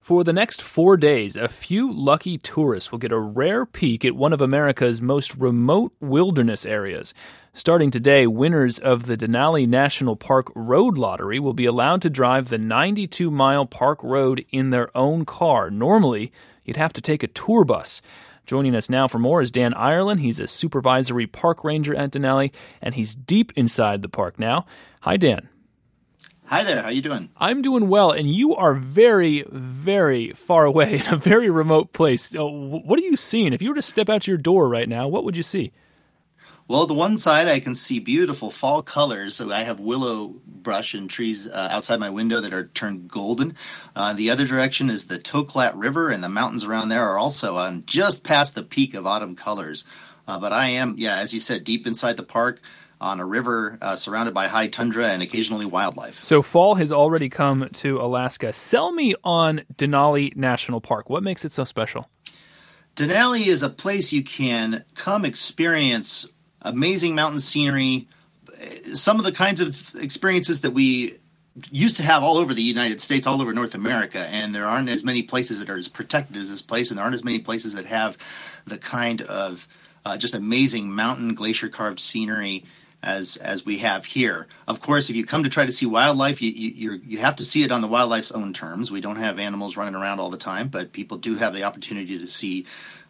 For the next 4 days, a few lucky tourists will get a rare peek at one of America's most remote wilderness areas. Starting today, winners of the Denali National Park Road Lottery will be allowed to drive the 92-mile park road in their own car. Normally, you'd have to take a tour bus. Joining us now for more is Dan Ireland. He's a supervisory park ranger at Denali, and he's deep inside the park now. Hi, Dan. Hi there. How you doing? I'm doing well, and you are very, very far away in a very remote place. What are you seeing? If you were to step out your door right now, what would you see? Well, the one side I can see beautiful fall colors. So I have willow brush and trees outside my window that are turned golden. The other direction is the Toklat River, and the mountains around there are also just past the peak of autumn colors. But I am, as you said, deep inside the park, on a river surrounded by high tundra and occasionally wildlife. So fall has already come to Alaska. Sell me on Denali National Park. What makes it so special? Denali is a place you can come experience amazing mountain scenery, some of the kinds of experiences that we used to have all over the United States, all over North America, and there aren't as many places that are as protected as this place, and there aren't as many places that have the kind of just amazing mountain glacier-carved scenery as we have here. Of course, if you come to try to see wildlife, you have to see it on the wildlife's own terms. We don't have animals running around all the time, but people do have the opportunity to see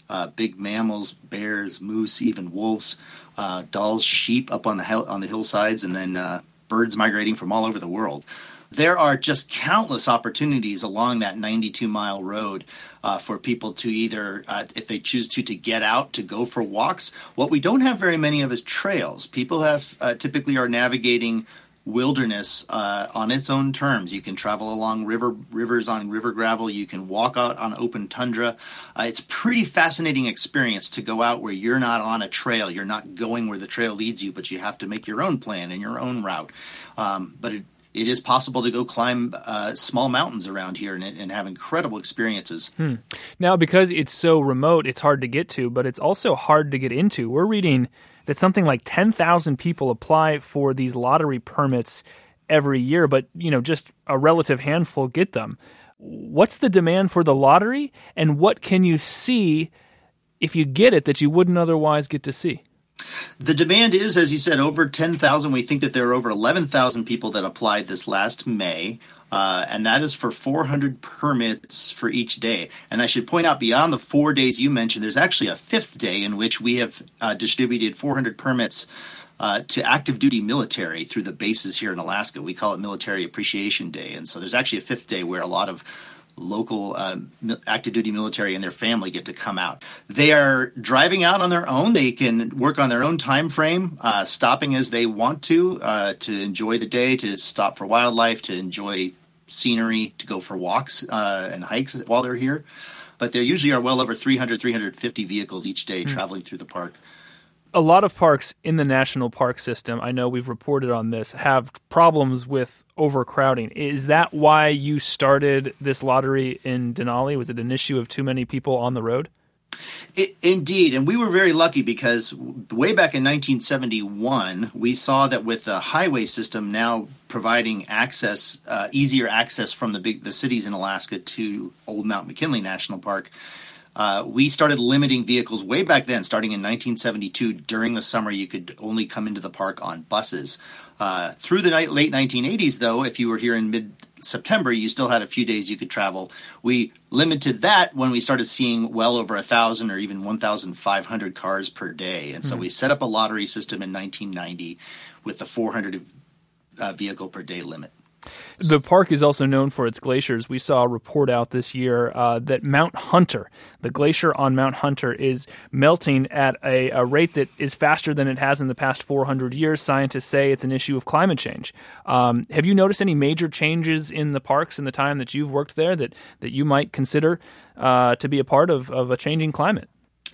big mammals, bears, moose, even wolves, dolls, sheep up on the hillsides, and then birds migrating from all over the world. There are just countless opportunities along that 92-mile road for people to either, if they choose to get out, to go for walks. What we don't have very many of is trails. People have typically are navigating wilderness on its own terms. You can travel along rivers on river gravel. You can walk out on open tundra. It's a pretty fascinating experience to go out where you're not on a trail. You're not going where the trail leads you, but you have to make your own plan and your own route. But it is possible to go climb small mountains around here and have incredible experiences. Now, because it's so remote, it's hard to get to, but it's also hard to get into. We're reading that something like 10,000 people apply for these lottery permits every year, but just a relative handful get them. What's the demand for the lottery, and what can you see if you get it that you wouldn't otherwise get to see? The demand is, as you said, over 10,000. We think that there are over 11,000 people that applied this last May, and that is for 400 permits for each day. And I should point out, beyond the 4 days you mentioned, there's actually a fifth day in which we have distributed 400 permits to active duty military through the bases here in Alaska. We call it Military Appreciation Day. And so there's actually a fifth day where a lot of local active duty military and their family get to come out. They are driving out on their own. They can work on their own time frame, stopping as they want to enjoy the day, to stop for wildlife, to enjoy scenery, to go for walks and hikes while they're here. But there usually are well over 350 vehicles each day traveling through the park. A lot of parks in the national park system, I know we've reported on this, have problems with overcrowding. Is that why you started this lottery in Denali? Was it an issue of too many people on the road? Indeed, and we were very lucky because way back in 1971, we saw that with the highway system now providing access, easier access from the cities in Alaska to Old Mount McKinley National Park, we started limiting vehicles way back then, starting in 1972. During the summer, you could only come into the park on buses. Through the late 1980s, though, if you were here in mid-September, you still had a few days you could travel. We limited that when we started seeing well over 1,000 or even 1,500 cars per day. And so we set up a lottery system in 1990 with the 400 vehicle per day limit. The park is also known for its glaciers. We saw a report out this year that Mount Hunter, the glacier on Mount Hunter, is melting at a rate that is faster than it has in the past 400 years. Scientists say it's an issue of climate change. Have you noticed any major changes in the parks in the time that you've worked there that you might consider to be a part of a changing climate?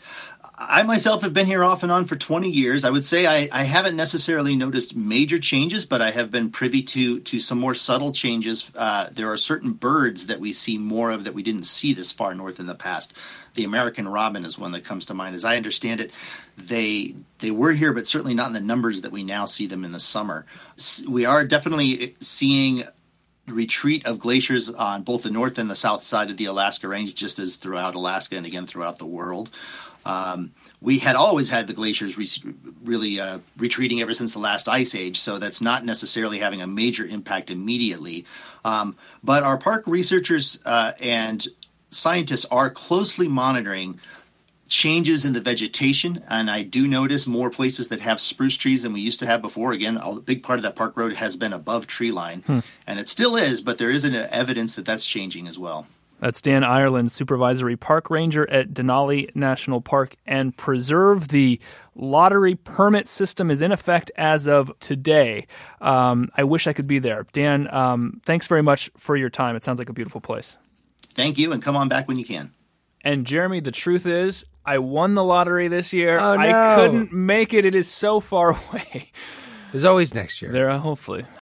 I myself have been here off and on for 20 years. I would say I haven't necessarily noticed major changes, but I have been privy to some more subtle changes. There are certain birds that we see more of that we didn't see this far north in the past. The American robin is one that comes to mind. As I understand it, they were here, but certainly not in the numbers that we now see them in the summer. We are definitely seeing retreat of glaciers on both the north and the south side of the Alaska Range, just as throughout Alaska and again throughout the world. We had always had the glaciers really retreating ever since the last ice age, so that's not necessarily having a major impact immediately. But our park researchers and scientists are closely monitoring changes in the vegetation, and I do notice more places that have spruce trees than we used to have before. Again, a big part of that park road has been above tree line, and it still is, but there is evidence that that's changing as well. That's Dan Ireland, Supervisory Park Ranger at Denali National Park and Preserve. The lottery permit system is in effect as of today. I wish I could be there. Dan, thanks very much for your time. It sounds like a beautiful place. Thank you, and come on back when you can. And Jeremy, the truth is, I won the lottery this year. Oh, no. I couldn't make it. It is so far away. There's always next year. There, hopefully.